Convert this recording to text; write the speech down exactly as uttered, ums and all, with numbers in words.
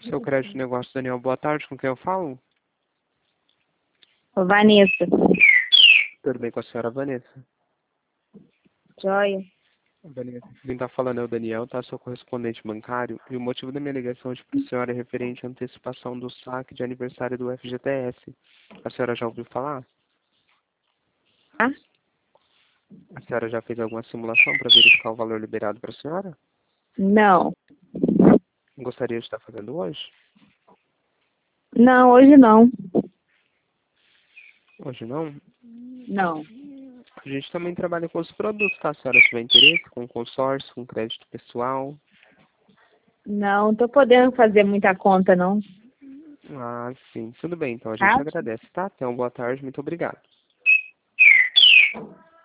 Seu crédito negócio, Daniel, boa tarde, com quem eu falo? Vanessa. Tudo bem com a senhora Vanessa? Joia. Vanessa, quem está falando é o Daniel, tá? Sou correspondente bancário, e o motivo da minha ligação hoje para a senhora é referente à antecipação do saque de aniversário do F G T S. A senhora já ouviu falar? Ah? A senhora já fez alguma simulação para verificar o valor liberado para a senhora? Não. Gostaria de estar fazendo hoje? Não, hoje não. Hoje não? Não. A gente também trabalha com os produtos, tá? Se a senhora tiver interesse, com consórcio, com crédito pessoal. Não, tô podendo fazer muita conta, não. Ah, sim. Tudo bem, então a gente Tá? agradece, tá? Tenha uma boa tarde, muito obrigado.